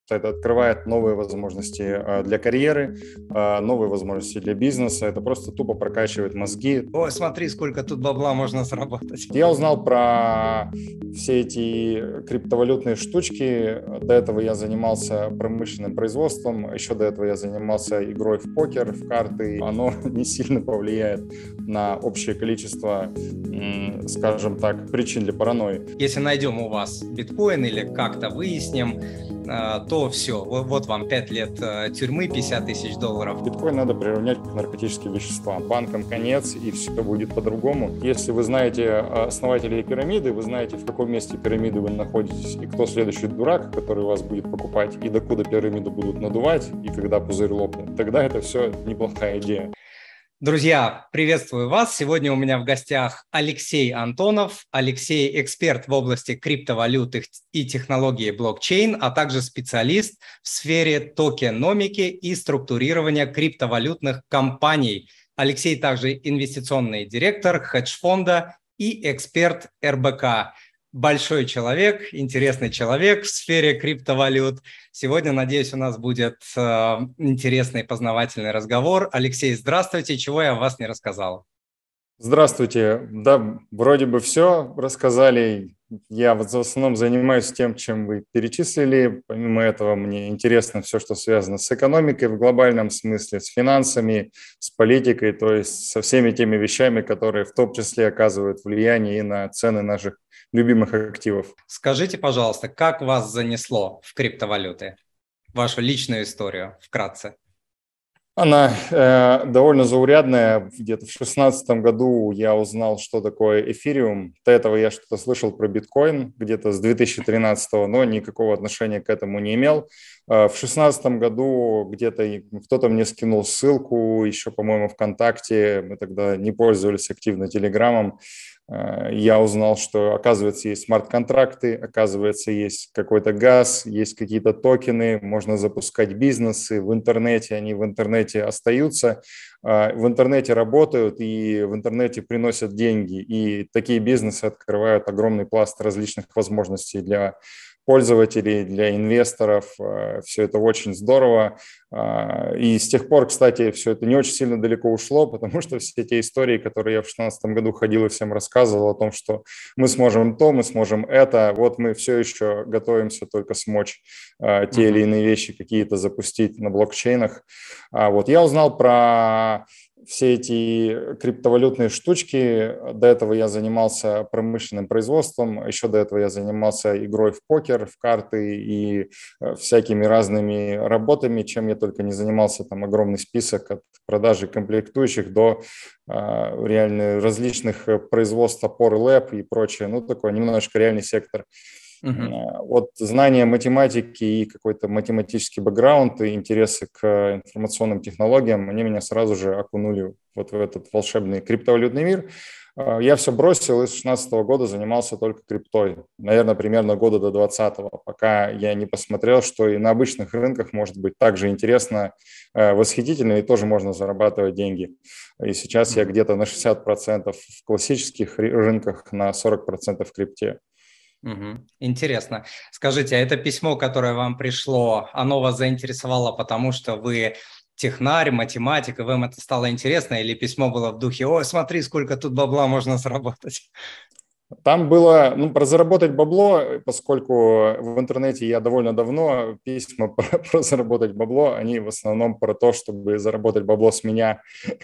что это открывает новые возможности для карьеры, новые возможности для бизнеса. Это просто тупо прокачивает мозги. Ой, смотри, сколько тут бабла можно заработать. Я узнал про все эти криптовалютные штучки. До этого я занимался промышленным производством, еще до этого я занимался игрой в покер, в карты. Оно не сильно повлияет на общее количество, скажем так, причин для паранойи. Если найдем у вас биткоин или как-то выясним, то все, вот вам 5 лет тюрьмы, 50 тысяч долларов. Биткоин надо приравнять к наркотическим веществам. Банкам конец, и все будет по-другому. Если вы знаете основателей пирамиды, вы знаете, в каком месте пирамиды вы находитесь, и кто следующий дурак, который вас будет покупать, и докуда пирамиду будут надувать, и когда пузырь лопнет, тогда это все неплохая идея. Друзья, приветствую вас. Сегодня у меня в гостях Алексей Антонов. Алексей – эксперт в области криптовалют и технологии блокчейн, а также специалист в сфере токеномики и структурирования криптовалютных компаний. Алексей также инвестиционный директор хедж-фонда и эксперт РБК. Большой человек, интересный человек в сфере криптовалют. Сегодня, надеюсь, у нас будет интересный познавательный разговор. Алексей, здравствуйте. Чего я о вас не рассказал? Здравствуйте. Да, вроде бы все рассказали. Я в основном занимаюсь тем, чем вы перечислили. Помимо этого, мне интересно все, что связано с экономикой в глобальном смысле, с финансами, с политикой, то есть со всеми теми вещами, которые в том числе оказывают влияние и на цены наших любимых активов. Скажите, пожалуйста, как вас занесло в криптовалюты? Вашу личную историю вкратце. Она довольно заурядная. Где-то в 2016 году я узнал, что такое эфириум. До этого я что-то слышал про биткоин где-то с 2013, но никакого отношения к этому не имел. В 2016 году где-то кто-то мне скинул ссылку, еще, по-моему, ВКонтакте. Мы тогда не пользовались активно Телеграмом. Я узнал, что, оказывается, есть смарт-контракты, оказывается, есть какой-то газ, есть какие-то токены, можно запускать бизнесы в интернете, они в интернете остаются, в интернете работают и в интернете приносят деньги. И такие бизнесы открывают огромный пласт различных возможностей для пользователей, для инвесторов. Все это очень здорово. И с тех пор, кстати, все это не очень сильно далеко ушло, потому что все те истории, которые я в 2016 году ходил и всем рассказывал о том, что мы сможем то, мы сможем это, вот мы все еще готовимся только смочь те или иные вещи какие-то запустить на блокчейнах. Вот я узнал про все эти криптовалютные штучки. До этого я занимался промышленным производством, еще до этого я занимался игрой в покер, в карты и всякими разными работами, чем я только не занимался. Там огромный список от продажи комплектующих до реально различных производств опор лэп и прочее. Ну, такой немножечко реальный сектор. Вот знание математики и какой-то математический бэкграунд и интересы к информационным технологиям, они меня сразу же окунули вот в этот волшебный криптовалютный мир. Я все бросил и с 2016 года занимался только криптой. Наверное, примерно года до 2020, пока я не посмотрел, что и на обычных рынках может быть также интересно, восхитительно и тоже можно зарабатывать деньги. И сейчас я где-то на 60% в классических рынках, на 40% в крипте. Интересно. Скажите, а это письмо, которое вам пришло, оно вас заинтересовало, потому что вы технарь, математик, и вам это стало интересно, или письмо было в духе: «Ой, смотри, сколько тут бабла можно заработать»? Там было, про заработать бабло, поскольку в интернете я довольно давно, письма про заработать бабло, они в основном про то, чтобы заработать бабло с меня.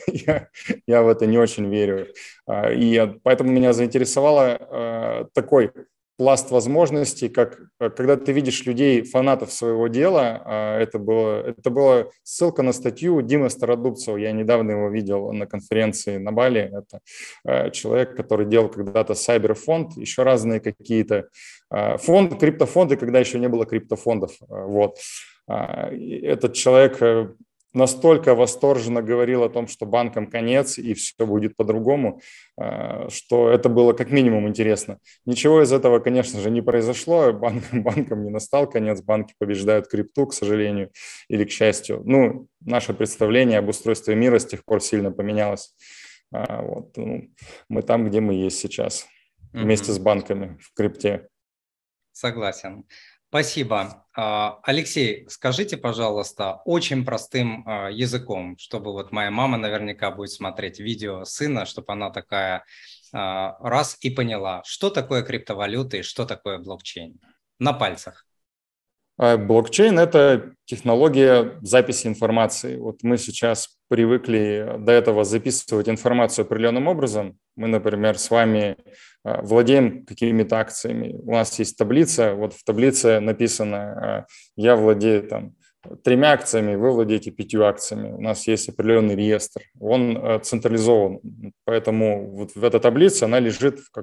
Я в это не очень верю. И поэтому меня заинтересовало такой пласт возможностей, как когда ты видишь людей, фанатов своего дела. Это была ссылка на статью Димы Стародубцева. Я недавно его видел на конференции на Бали. Это человек, который делал когда-то Сайберфонд, еще разные какие-то криптофонды, когда еще не было криптофондов. Вот. Этот человек настолько восторженно говорил о том, что банкам конец и все будет по-другому, что это было как минимум интересно. Ничего из этого, конечно же, не произошло. Банкам не настал конец, банки побеждают крипту, к сожалению, или к счастью. Наше представление об устройстве мира с тех пор сильно поменялось. Мы там, где мы есть сейчас, вместе с банками в крипте. Согласен. Спасибо. Алексей, скажите, пожалуйста, очень простым языком, чтобы вот моя мама наверняка будет смотреть видео сына, чтобы она такая раз и поняла, что такое криптовалюта и что такое блокчейн. На пальцах. Блокчейн – это технология записи информации. Вот мы сейчас привыкли до этого записывать информацию определенным образом. Мы, например, с вами владеем какими-то акциями. У нас есть таблица, вот в таблице написано «Я владею там 3 акциями, вы владеете 5 акциями». У нас есть определенный реестр, он централизован, поэтому вот в этой таблице она лежит в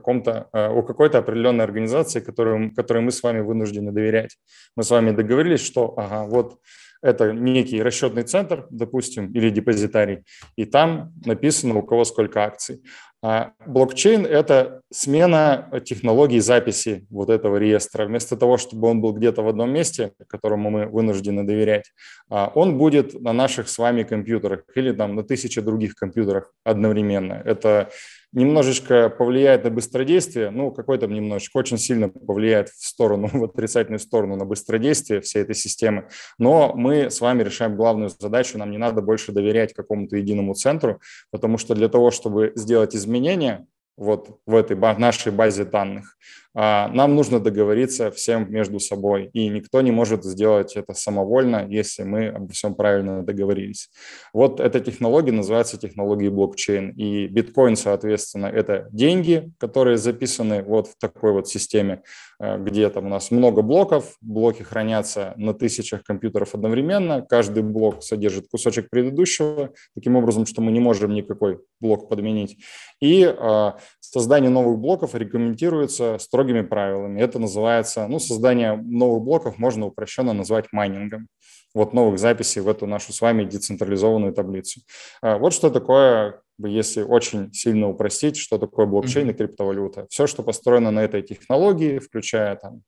у какой-то определенной организации, которой мы с вами вынуждены доверять. Мы с вами договорились, что вот это некий расчетный центр, допустим, или депозитарий, и там написано, у кого сколько акций. А блокчейн – это смена технологии записи вот этого реестра. Вместо того, чтобы он был где-то в одном месте, которому мы вынуждены доверять, он будет на наших с вами компьютерах или там на 1000 других компьютерах одновременно. Это немножечко повлияет на быстродействие, какой-то немножечко, очень сильно повлияет в отрицательную сторону на быстродействие всей этой системы. Но мы с вами решаем главную задачу, нам не надо больше доверять какому-то единому центру, потому что для того, чтобы сделать изменения вот в этой нашей базе данных, нам нужно договориться всем между собой, и никто не может сделать это самовольно, если мы обо всем правильно договорились. Вот эта технология называется технологией блокчейн, и биткоин, соответственно, это деньги, которые записаны вот в такой вот системе, где там у нас много блоков, блоки хранятся на 1000 компьютеров одновременно, каждый блок содержит кусочек предыдущего, таким образом, что мы не можем никакой блок подменить, и создание новых блоков регламентируется строгими правилами. Это называется, создание новых блоков можно упрощенно назвать майнингом. Вот новых записей в эту нашу с вами децентрализованную таблицу. Вот что такое, если очень сильно упростить, что такое блокчейн и криптовалюта. Все, что построено на этой технологии, включая там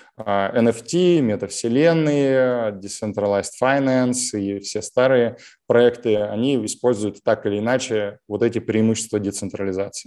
NFT, метавселенные, Decentralized Finance и все старые проекты, они используют так или иначе вот эти преимущества децентрализации.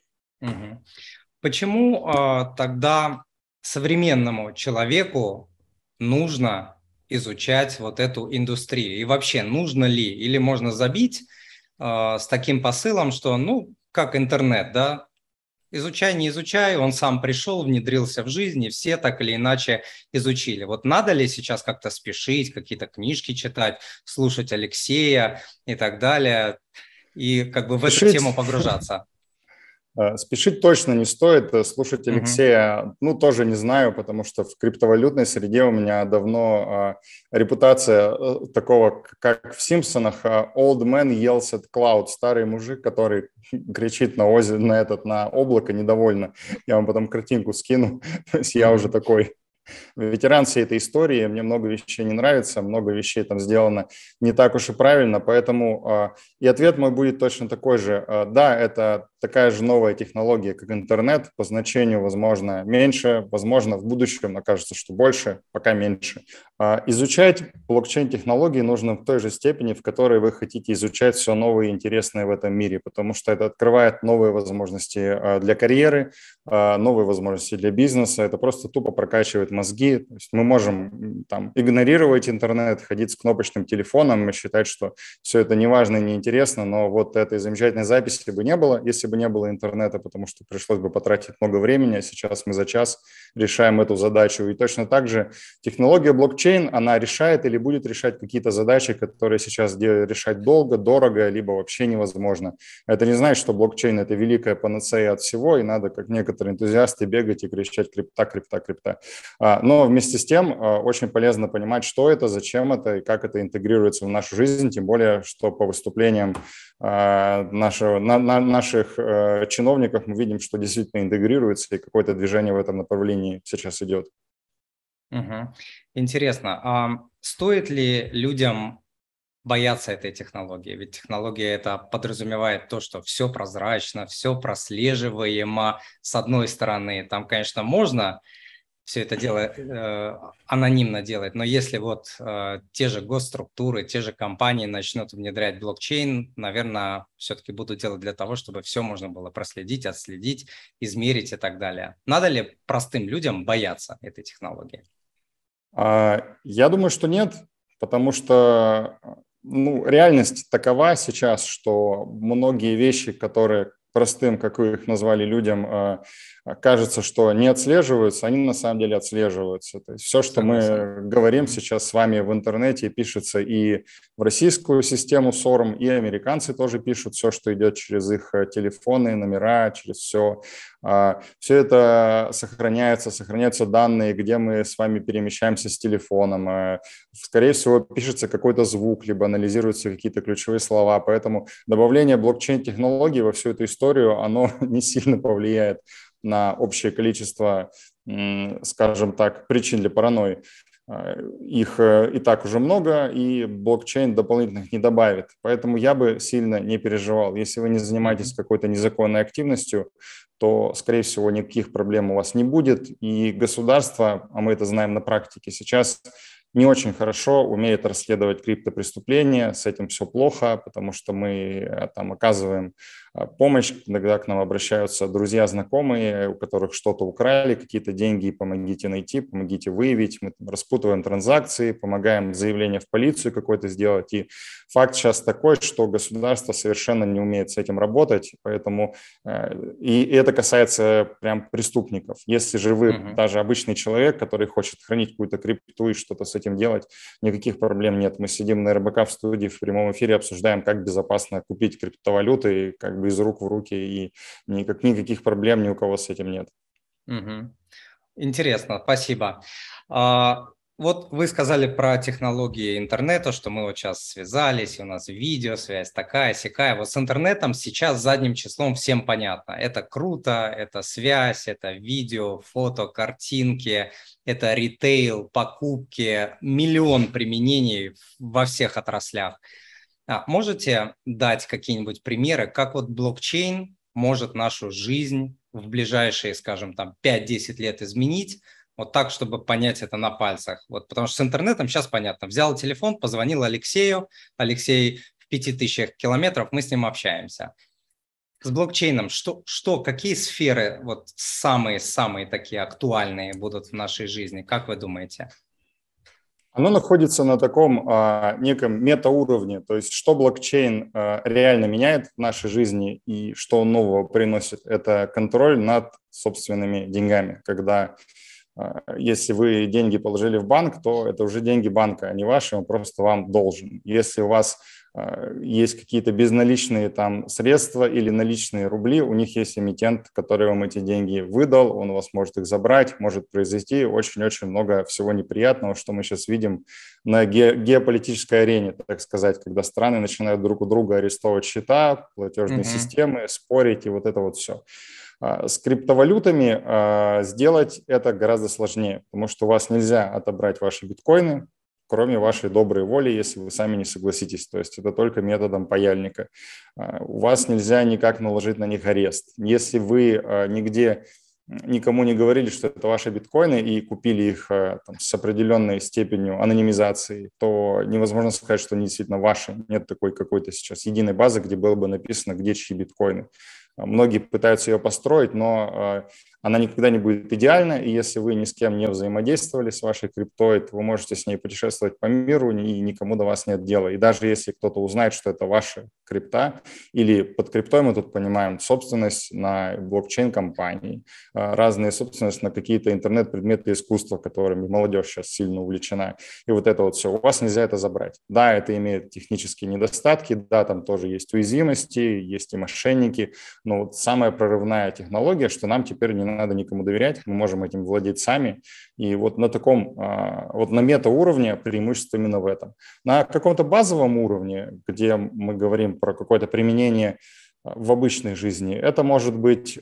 Почему тогда современному человеку нужно изучать вот эту индустрию? И вообще, нужно ли? Или можно забить с таким посылом, что, как интернет, да, изучай, не изучай, он сам пришел, внедрился в жизнь, и все так или иначе изучили. Вот надо ли сейчас как-то спешить, какие-то книжки читать, слушать Алексея и так далее, и как бы в эту тему погружаться? Спешить точно не стоит. Слушать Алексея, тоже не знаю, потому что в криптовалютной среде у меня давно репутация такого, как в «Симпсонах», old man yells at cloud, старый мужик, который кричит на облако недовольно. Я вам потом картинку скину. То есть я уже такой ветеран всей этой истории, мне много вещей не нравится, много вещей там сделано не так уж и правильно, поэтому и ответ мой будет точно такой же. Да, это такая же новая технология, как интернет, по значению, возможно, меньше, возможно, в будущем окажется, что больше, пока меньше. Изучать блокчейн-технологии нужно в той же степени, в которой вы хотите изучать все новое и интересное в этом мире, потому что это открывает новые возможности для карьеры, новые возможности для бизнеса, это просто тупо прокачивает мозги. То есть мы можем там игнорировать интернет, ходить с кнопочным телефоном и считать, что все это неважно и неинтересно, но вот этой замечательной записи бы не было, если бы не было интернета, потому что пришлось бы потратить много времени, а сейчас мы за час решаем эту задачу. И точно так же технология блокчейн, она решает или будет решать какие-то задачи, которые сейчас решать долго, дорого, либо вообще невозможно. Это не значит, что блокчейн – это великая панацея от всего, и надо, как некоторые энтузиасты, бегать и кричать «крипта, крипта, крипта». Но вместе с тем очень полезно понимать, что это, зачем это и как это интегрируется в нашу жизнь, тем более, что по выступлениям наших чиновников мы видим, что действительно интегрируется и какое-то движение в этом направлении сейчас идет. Интересно, а стоит ли людям бояться этой технологии? Ведь технология это подразумевает то, что все прозрачно, все прослеживаемо. С одной стороны, там, конечно, можно все это дело анонимно делать, но если вот те же госструктуры, те же компании начнут внедрять блокчейн, наверное, все-таки будут делать для того, чтобы все можно было проследить, отследить, измерить и так далее. Надо ли простым людям бояться этой технологии? Я думаю, что нет, потому что реальность такова сейчас, что многие вещи, которые простым, как вы их назвали, людям кажется, что не отслеживаются, они на самом деле отслеживаются. То есть все, что Согласен. мы говорим сейчас с вами в интернете, пишется и в российскую систему СОРМ, и американцы тоже пишут все, что идет через их телефоны, номера, через все. Все это сохраняются данные, где мы с вами перемещаемся с телефоном. Скорее всего, пишется какой-то звук, либо анализируются какие-то ключевые слова. Поэтому добавление блокчейн-технологий во всю эту историю, оно не сильно повлияет на общее количество, скажем так, причин для паранойи. Их и так уже много, и блокчейн дополнительных не добавит. Поэтому я бы сильно не переживал. Если вы не занимаетесь какой-то незаконной активностью, то, скорее всего, никаких проблем у вас не будет. И государство, а мы это знаем на практике, сейчас не очень хорошо умеет расследовать криптопреступления. С этим все плохо, потому что мы там оказываем помощь, иногда к нам обращаются друзья, знакомые, у которых что-то украли, какие-то деньги, помогите найти, помогите выявить. Мы распутываем транзакции, помогаем заявление в полицию какое-то сделать. И факт сейчас такой, что государство совершенно не умеет с этим работать, поэтому и это касается прям преступников. Если же вы даже обычный человек, который хочет хранить какую-то крипту и что-то с этим делать, никаких проблем нет. Мы сидим на РБК в студии в прямом эфире, обсуждаем, как безопасно купить криптовалюты, и как бы из рук в руки, и никаких проблем ни у кого с этим нет. Интересно, спасибо. Вот вы сказали про технологии интернета, что мы вот сейчас связались, у нас видеосвязь такая-сякая. Вот с интернетом сейчас задним числом всем понятно. Это круто, это связь, это видео, фото, картинки, это ритейл, покупки, миллион применений во всех отраслях. Можете дать какие-нибудь примеры, как вот блокчейн может нашу жизнь в ближайшие, скажем, там 5-10 лет изменить, вот так, чтобы понять это на пальцах? Вот, потому что с интернетом сейчас понятно. Взял телефон, позвонил Алексею, Алексей в 5000 километров, мы с ним общаемся. С блокчейном какие сферы вот самые такие актуальные будут в нашей жизни? Как вы думаете? Оно находится на таком неком метауровне, то есть что блокчейн реально меняет в нашей жизни и что он нового приносит, это контроль над собственными деньгами. Когда если вы деньги положили в банк, то это уже деньги банка, а не ваши, он просто вам должен. Если у вас есть какие-то безналичные там средства или наличные рубли, у них есть эмитент, который вам эти деньги выдал, он у вас может их забрать, может произойти очень-очень много всего неприятного, что мы сейчас видим на геополитической арене, так сказать, когда страны начинают друг у друга арестовывать счета, платежные системы, спорить и вот это вот все. С криптовалютами сделать это гораздо сложнее, потому что у вас нельзя отобрать ваши биткоины, кроме вашей доброй воли, если вы сами не согласитесь. То есть это только методом паяльника. У вас нельзя никак наложить на них арест. Если вы нигде никому не говорили, что это ваши биткоины, и купили их там, с определенной степенью анонимизации, то невозможно сказать, что они действительно ваши. Нет такой какой-то сейчас единой базы, где было бы написано, где чьи биткоины. Многие пытаются ее построить, но она никогда не будет идеальна, и если вы ни с кем не взаимодействовали с вашей криптой, то вы можете с ней путешествовать по миру, и никому до вас нет дела. И даже если кто-то узнает, что это ваша крипта, или под криптой мы тут понимаем собственность на блокчейн-компании, разные собственность на какие-то интернет-предметы искусства, которыми молодежь сейчас сильно увлечена, и вот это вот все, у вас нельзя это забрать. Да, это имеет технические недостатки, да, там тоже есть уязвимости, есть и мошенники, но вот самая прорывная технология, что нам теперь не надо никому доверять, мы можем этим владеть сами. И вот на таком, вот на метауровне преимущество именно в этом. На каком-то базовом уровне, где мы говорим про какое-то применение в обычной жизни, это могут быть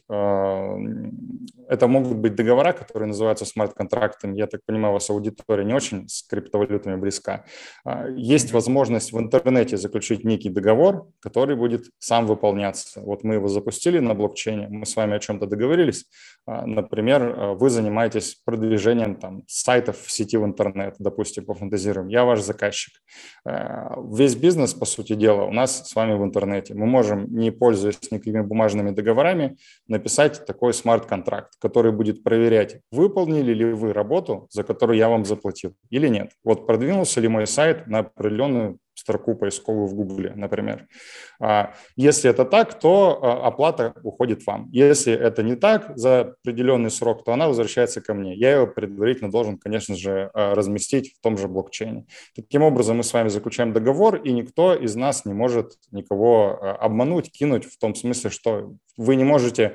договора, которые называются смарт-контрактами. Я так понимаю, у вас аудитория не очень с криптовалютами близка. Есть возможность в интернете заключить некий договор, который будет сам выполняться. Вот мы его запустили на блокчейне, мы с вами о чем-то договорились. Например, вы занимаетесь продвижением там, сайтов в сети в интернет, допустим, пофантазируем. Я ваш заказчик. Весь бизнес, по сути дела, у нас с вами в интернете. Мы можем не пользоваться пользуясь никакими бумажными договорами, написать такой смарт-контракт, который будет проверять, выполнили ли вы работу, за которую я вам заплатил, или нет. Вот продвинулся ли мой сайт на определенную строку поисковую в Гугле, например. Если это так, то оплата уходит вам. Если это не так за определенный срок, то она возвращается ко мне. Я ее предварительно должен, конечно же, разместить в том же блокчейне. Таким образом, мы с вами заключаем договор, и никто из нас не может никого обмануть, кинуть в том смысле, что вы не можете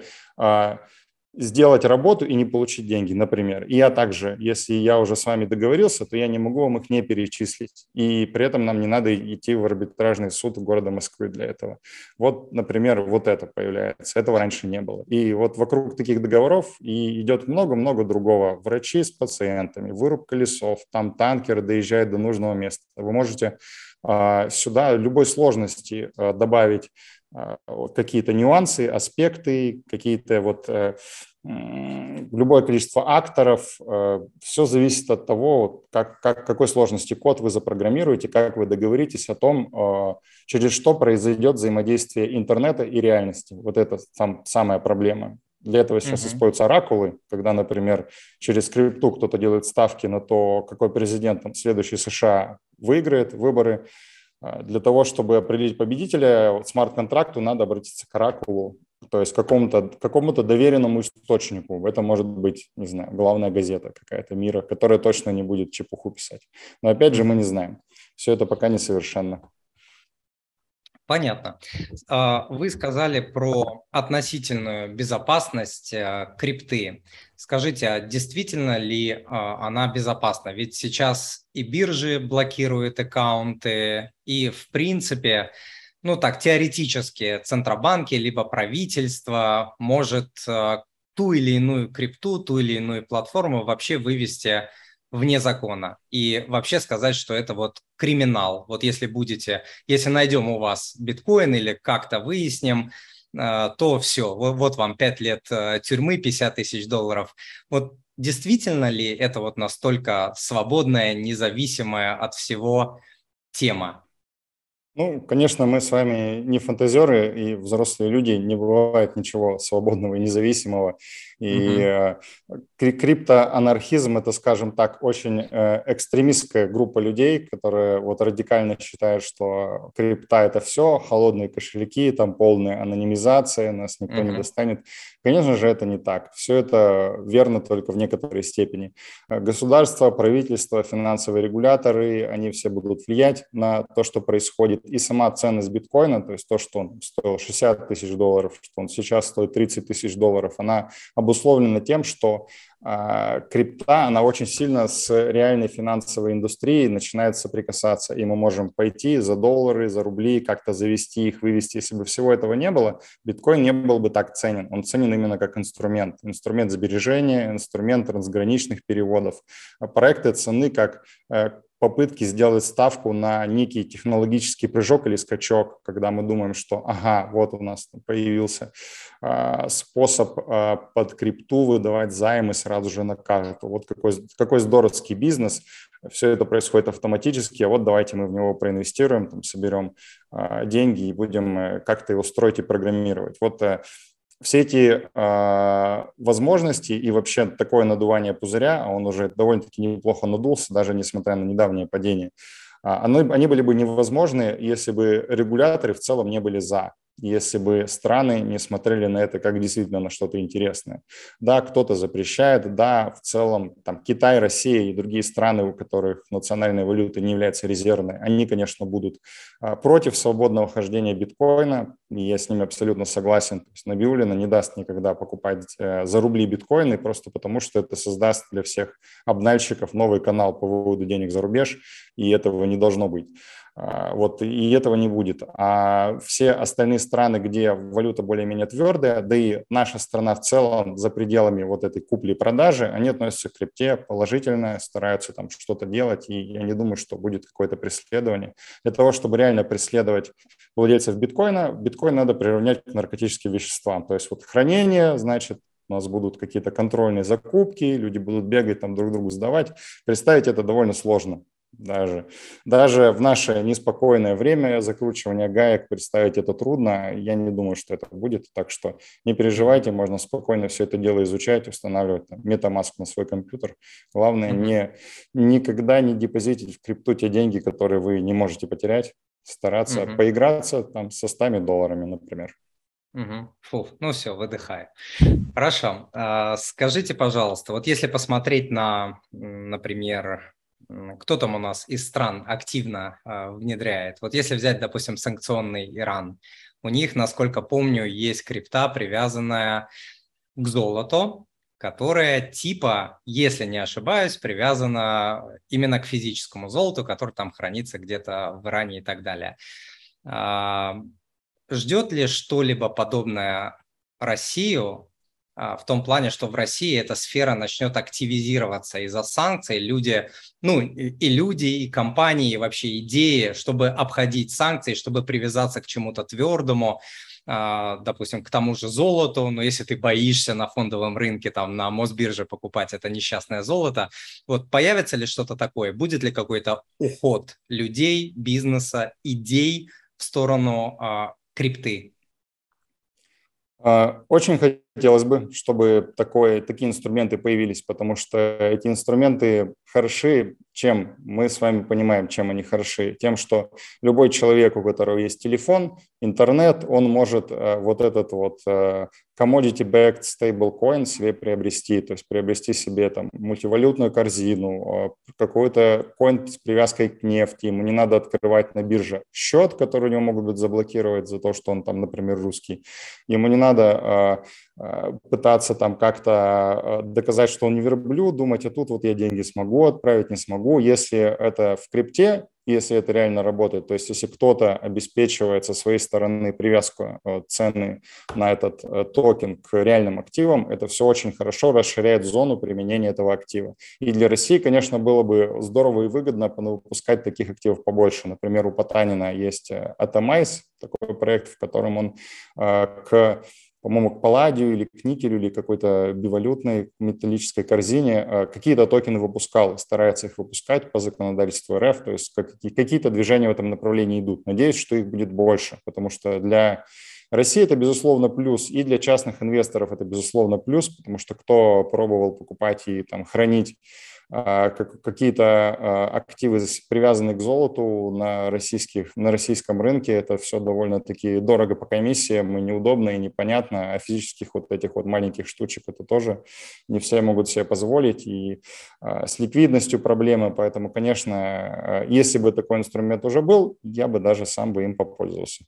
сделать работу и не получить деньги, например. И я также, если я уже с вами договорился, то я не могу вам их не перечислить. И при этом нам не надо идти в арбитражный суд города Москвы для этого. Вот, например, вот это появляется. Этого раньше не было. И вот вокруг таких договоров и идет много-много другого. Врачи с пациентами, вырубка лесов, там танкер доезжает до нужного места. Вы можете сюда любой сложности добавить какие-то нюансы, аспекты, какие-то вот любое количество акторов. Все зависит от того, какой сложности код вы запрограммируете, как вы договоритесь о том, через что произойдет взаимодействие интернета и реальности. Вот это самая проблема. Для этого сейчас используются оракулы, когда, например, через крипту кто-то делает ставки на то, какой президент следующий США выиграет выборы. Для того, чтобы определить победителя, смарт-контракту надо обратиться к оракулу, то есть к какому-то доверенному источнику. Это может быть, не знаю, главная газета какая-то мира, которая точно не будет чепуху писать. Но опять же мы не знаем. Все это пока несовершенно. Понятно. Вы сказали про относительную безопасность крипты. Скажите, а действительно ли она безопасна? Ведь сейчас и биржи блокируют аккаунты, и в принципе, ну так, теоретически Центробанки либо правительство может ту или иную крипту, ту или иную платформу вообще вывести вне закона и вообще сказать, что это вот криминал. Вот если найдем у вас биткоин или как-то выясним, то все, вот вам 5 лет тюрьмы, 50 тысяч долларов. Вот действительно ли это вот настолько свободная, независимая от всего тема? Ну, конечно, мы с вами не фантазеры и взрослые люди, не бывает ничего свободного и независимого. И криптоанархизм – это, скажем так, очень экстремистская группа людей, которые вот радикально считают, что крипта – это все, холодные кошельки, там полная анонимизация, нас никто не достанет. Конечно же, это не так. Все это верно только в некоторой степени. Государство, правительство, финансовые регуляторы, они все будут влиять на то, что происходит. И сама ценность биткоина, то есть то, что он стоил 60 тысяч долларов, что он сейчас стоит 30 тысяч долларов, она обусловлена тем, что крипта, она очень сильно с реальной финансовой индустрией начинает соприкасаться, и мы можем пойти за доллары, за рубли, как-то завести их, вывести. Если бы всего этого не было, биткоин не был бы так ценен. Он ценен именно как инструмент сбережения, инструмент трансграничных переводов. Проекты ценны как попытки сделать ставку на некий технологический прыжок или скачок, когда мы думаем, что ага, вот у нас появился способ под крипту выдавать займы сразу же на карту. Вот какой здоровский бизнес. Все это происходит автоматически, а вот давайте мы в него проинвестируем, там, соберем деньги и будем как-то его строить и программировать. Вот все эти возможности и вообще такое надувание пузыря, а он уже довольно-таки неплохо надулся, даже несмотря на недавнее падение, они были бы невозможны, если бы регуляторы в целом не были за, если бы страны не смотрели на это как действительно на что-то интересное. Да, кто-то запрещает, да, в целом там Китай, Россия и другие страны, у которых национальная валюта не является резервной, они, конечно, будут против свободного хождения биткоина, и я с ними абсолютно согласен. То есть Набиуллина не даст никогда покупать за рубли биткоины, просто потому что это создаст для всех обнальщиков новый канал по выводу денег за рубеж, и этого не должно быть. Вот, и этого не будет. А все остальные страны, где валюта более-менее твердая, да и наша страна в целом за пределами вот этой купли-продажи, они относятся к крипте положительно, стараются там что-то делать, и я не думаю, что будет какое-то преследование. Для того, чтобы реально преследовать владельцев биткоина, биткоин надо приравнять к наркотическим веществам. То есть вот хранение, значит, у нас будут какие-то контрольные закупки, люди будут бегать, там друг другу сдавать. Представить это довольно сложно. Даже в наше неспокойное время закручивания гаек представить это трудно. Я не думаю, что это будет. Так что не переживайте, можно спокойно все это дело изучать, устанавливать там, MetaMask на свой компьютер. Главное, никогда не депозитить в крипту те деньги, которые вы не можете потерять. Стараться поиграться там со $100, например. Фу, ну все, выдыхаю. Хорошо. Скажите, пожалуйста, вот если посмотреть на, например, кто там у нас из стран активно внедряет, вот если взять, допустим, санкционный Иран, у них, насколько помню, есть крипта, привязанная к золоту, которая типа, если не ошибаюсь, привязана именно к физическому золоту, который там хранится где-то в Иране и так далее. Ждет ли что-либо подобное Россию в том плане, что в России эта сфера начнет активизироваться из-за санкций? Люди, ну и люди, и компании, и вообще идеи, чтобы обходить санкции, чтобы привязаться к чему-то твердому, допустим, к тому же золоту, но если ты боишься на фондовом рынке, там на Мосбирже покупать это несчастное золото, вот появится ли что-то такое? Будет ли какой-то уход людей, бизнеса, идей в сторону крипты? Очень хотелось бы, чтобы такие инструменты появились, потому что эти инструменты хороши. Чем мы с вами понимаем, чем они хороши? Тем, что любой человек, у которого есть телефон, интернет, он может вот этот вот commodity-backed stablecoin себе приобрести, то есть приобрести себе там мультивалютную корзину, какой-то коин с привязкой к нефти. Ему не надо открывать на бирже счет, который у него могут быть заблокировать за то, что он там, например, русский. Ему не надо пытаться там как-то доказать, что он не верблюд, думать, а тут вот я деньги смогу отправить, не смогу. Если это в крипте, если это реально работает, то есть если кто-то обеспечивает со своей стороны привязку цены на этот токен к реальным активам, это все очень хорошо расширяет зону применения этого актива. И для России, конечно, было бы здорово и выгодно выпускать таких активов побольше. Например, у Потанина есть Atomize, такой проект, в котором он по-моему, к палладию или к никелю или какой-то бивалютной металлической корзине какие-то токены выпускал, старается их выпускать по законодательству РФ, то есть какие-то движения в этом направлении идут. Надеюсь, что их будет больше, потому что для России это, безусловно, плюс, и для частных инвесторов это, безусловно, плюс, потому что кто пробовал покупать и там хранить какие-то активы, привязанные к золоту на российском рынке, это все довольно-таки дорого по комиссиям и неудобно, и непонятно, а физических вот этих вот маленьких штучек это тоже не все могут себе позволить, и с ликвидностью проблемы, поэтому, конечно, если бы такой инструмент уже был, я бы даже сам бы им попользовался.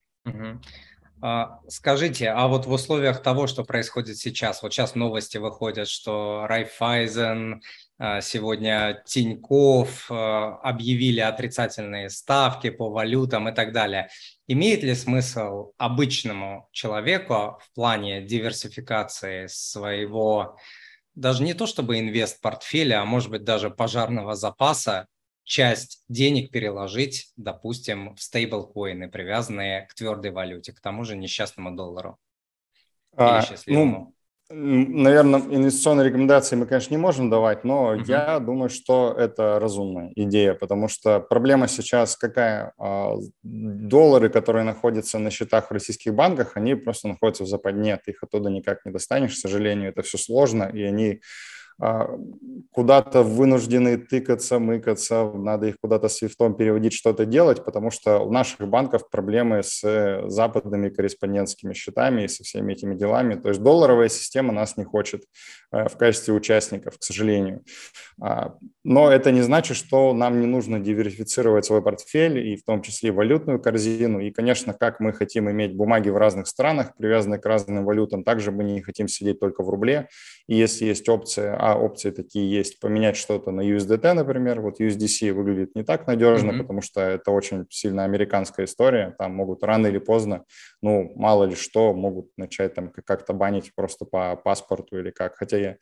Скажите, а вот в условиях того, что происходит сейчас, вот сейчас новости выходят, что Райффайзен, сегодня Тинькофф объявили отрицательные ставки по валютам и так далее. Имеет ли смысл обычному человеку в плане диверсификации своего, даже не то чтобы инвест-портфеля, а может быть даже пожарного запаса, часть денег переложить, допустим, в стейблкоины, привязанные к твердой валюте, к тому же несчастному доллару или счастливому? Наверное, инвестиционные рекомендации мы, конечно, не можем давать, но я думаю, что это разумная идея, потому что проблема сейчас какая? Доллары, которые находятся на счетах в российских банках, они просто находятся в западне, ты их оттуда никак не достанешь, к сожалению, это все сложно, и они куда-то вынуждены тыкаться, мыкаться, надо их куда-то свифтом переводить, что-то делать, потому что у наших банков проблемы с западными корреспондентскими счетами и со всеми этими делами. То есть долларовая система нас не хочет в качестве участников, к сожалению. Но это не значит, что нам не нужно диверсифицировать свой портфель, и в том числе валютную корзину. И, конечно, как мы хотим иметь бумаги в разных странах, привязанные к разным валютам, также мы не хотим сидеть только в рубле. И если есть опция, опции такие есть, поменять что-то на USDT, например, вот USDC выглядит не так надежно, потому что это очень сильно американская история, там могут рано или поздно, ну, мало ли что, могут начать там как-то банить просто по паспорту или как, хотя я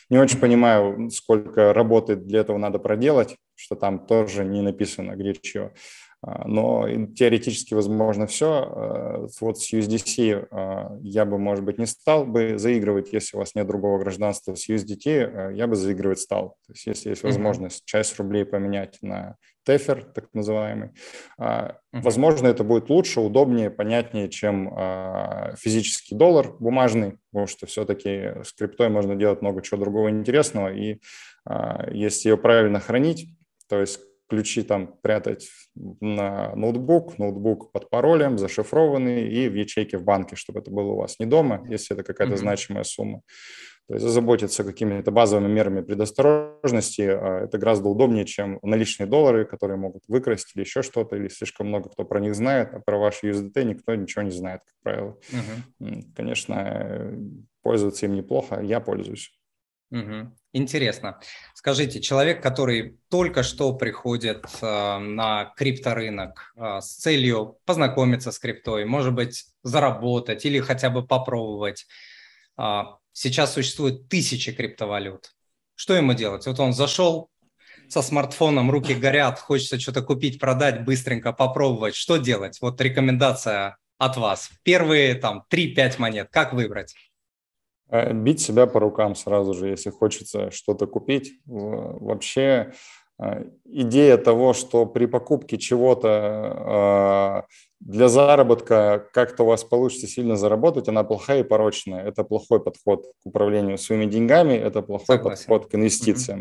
Не очень понимаю, сколько работы для этого надо проделать, что там тоже не написано, где чего. Но теоретически возможно все. Вот с USDC я бы, может быть, не стал бы заигрывать, если у вас нет другого гражданства. С USDT я бы заигрывать стал. То есть если есть возможность часть рублей поменять на Тефер, так называемый, возможно, это будет лучше, удобнее, понятнее, чем физический доллар бумажный, потому что все-таки с криптой можно делать много чего другого интересного. И если ее правильно хранить, то есть ключи там прятать на ноутбук под паролем, зашифрованный, и в ячейке в банке, чтобы это было у вас не дома, если это какая-то значимая сумма. То есть заботиться какими-то базовыми мерами предосторожности, это гораздо удобнее, чем наличные доллары, которые могут выкрасть или еще что-то, или слишком много кто про них знает, а про ваши USDT никто ничего не знает, как правило. Конечно, пользоваться им неплохо, я пользуюсь. Интересно. Скажите, человек, который только что приходит на крипторынок с целью познакомиться с криптой, может быть, заработать или хотя бы попробовать, сейчас существует тысячи криптовалют. Что ему делать? Вот он зашел со смартфоном, руки горят, хочется что-то купить, продать, быстренько попробовать. Что делать? Вот рекомендация от вас. Первые там 3-5 монет. Как выбрать? Бить себя по рукам сразу же, если хочется что-то купить. Вообще идея того, что при покупке чего-то для заработка как-то у вас получится сильно заработать, она плохая и порочная. Это плохой подход к управлению своими деньгами, это плохой подход к инвестициям.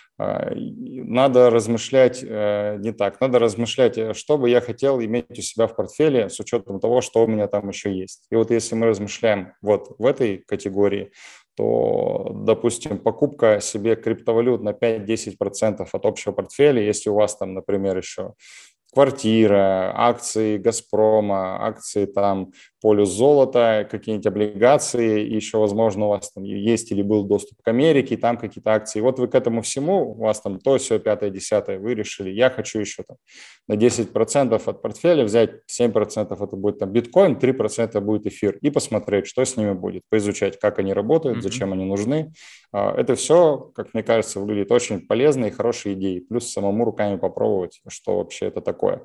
Надо размышлять не так. Надо размышлять, что бы я хотел иметь у себя в портфеле с учетом того, что у меня там еще есть. И вот если мы размышляем вот в этой категории, то, допустим, покупка себе криптовалют на 5-10% от общего портфеля, если у вас там, например, еще квартира, акции «Газпрома», акции там «Полюс золота», какие-нибудь облигации, и еще, возможно, у вас там есть или был доступ к Америке, и там какие-то акции. Вот вы к этому всему, у вас там то, все, 5, 10, вы решили, я хочу еще там на 10% от портфеля взять, 7% это будет там биткоин, 3% будет эфир, и посмотреть, что с ними будет, поизучать, как они работают, зачем они нужны. Это все, как мне кажется, выглядит очень полезной и хорошей идеей, плюс самому руками попробовать, что вообще это такое.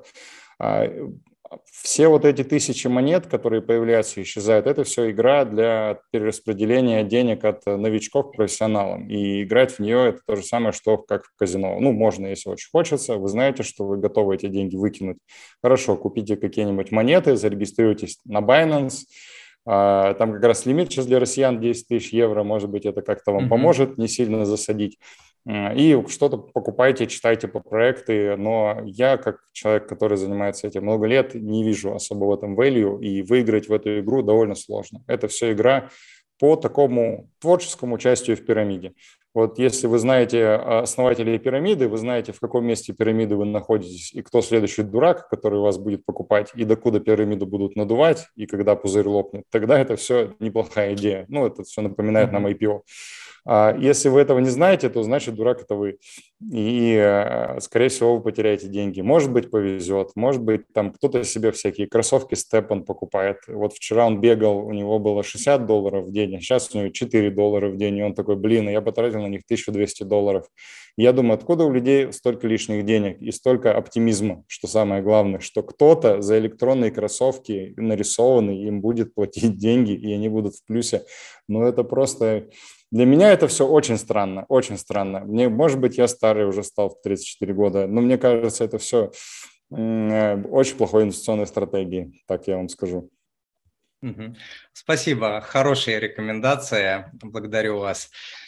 Все вот эти 1000 монет, которые появляются и исчезают, это все игра для перераспределения денег от новичков к профессионалам. И играть в нее это то же самое, что как в казино. Ну, можно, если очень хочется. Вы знаете, что вы готовы эти деньги выкинуть. Хорошо, купите какие-нибудь монеты, зарегистрируйтесь на Binance. Там как раз лимит сейчас для россиян 10 тысяч евро. Может быть, это как-то вам поможет не сильно засадить. И что-то покупайте, читайте по проекты, но я, как человек, который занимается этим много лет, не вижу особо в этом value, и выиграть в эту игру довольно сложно. Это все игра по такому творческому участию в пирамиде. Вот если вы знаете основателей пирамиды, вы знаете, в каком месте пирамиды вы находитесь, и кто следующий дурак, который вас будет покупать, и докуда пирамиду будут надувать, и когда пузырь лопнет, тогда это все неплохая идея. Ну, это все напоминает нам IPO. Если вы этого не знаете, то значит дурак это вы. И, скорее всего, вы потеряете деньги. Может быть, повезет. Может быть, там кто-то себе всякие кроссовки Степан покупает. Вот вчера он бегал, у него было $60 в день, а сейчас у него $4 в день. И он такой, блин, я потратил на них $1200. Я думаю, откуда у людей столько лишних денег и столько оптимизма, что самое главное, что кто-то за электронные кроссовки нарисованные им будет платить деньги, и они будут в плюсе. Но это просто... Для меня это все очень странно, очень странно. Мне, может быть, я старый уже стал в 34 года, но мне кажется, это все очень плохой инвестиционной стратегией, так я вам скажу. Спасибо, хорошие рекомендации, благодарю вас.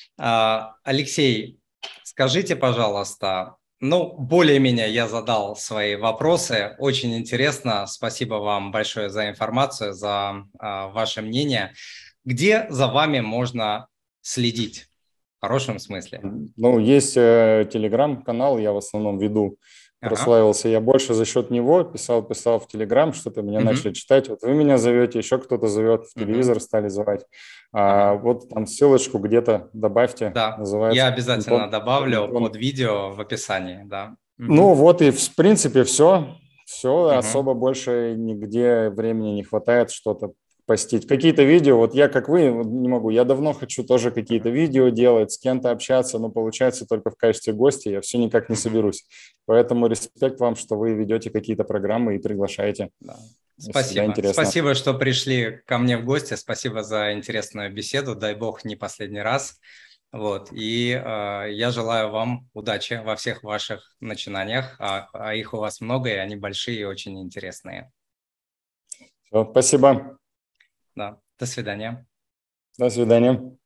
Алексей, скажите, пожалуйста, более-менее я задал свои вопросы, очень интересно, спасибо вам большое за информацию, за ваше мнение. Где за вами можно следить в хорошем смысле? Есть телеграм-канал, я в основном веду. Прославился я больше за счет него, писал в Телеграм, что-то меня начали читать. Вот вы меня зовете, еще кто-то зовет, в телевизор стали звать. Вот там ссылочку где-то добавьте. Да, называется я обязательно добавлю под видео в описании, да. Вот и в принципе все. Особо больше нигде времени не хватает что-то постить. Какие-то видео, вот я, как вы, не могу, я давно хочу тоже какие-то видео делать, с кем-то общаться, но получается только в качестве гостя, я все никак не соберусь. Поэтому респект вам, что вы ведете какие-то программы и приглашаете. Да. Всегда Спасибо. интересно. Спасибо, что пришли ко мне в гости. Спасибо за интересную беседу. Дай бог, не последний раз. Вот. И я желаю вам удачи во всех ваших начинаниях. А их у вас много, и они большие и очень интересные. Все, спасибо. Да. До свидания. До свидания.